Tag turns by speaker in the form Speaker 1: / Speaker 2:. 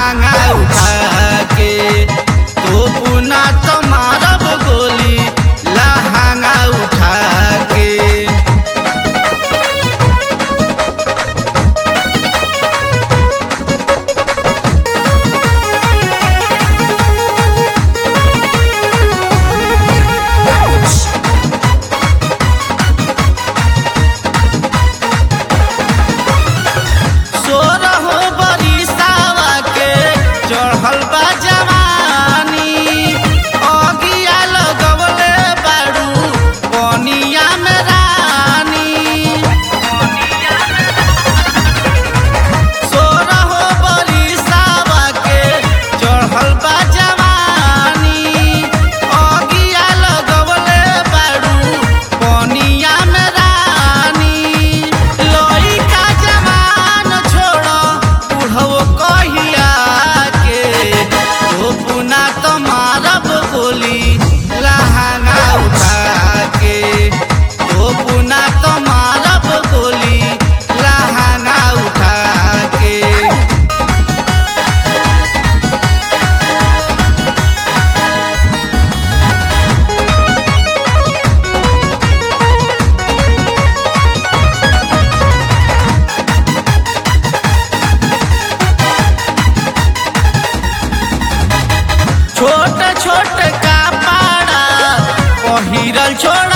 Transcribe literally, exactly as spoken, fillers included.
Speaker 1: लहंगा उठा के तो पुना तो मारब गोली लहंगा उठा के। चढ़ल बा जवानी अगिया लगवले बारू पनिया में रानी। सोरहो बरिसावा के चढ़ल बा जवानी अगिया लगवले बारू पनिया में रानी। लइका जवान छोड़ बुढ़ऊ कहिया पुना तो मारब गोली लहंगा उठा के तो पुना तो मारब गोली लहंगा उठा के। छोट छोट कपड़ा पहिरल छोड़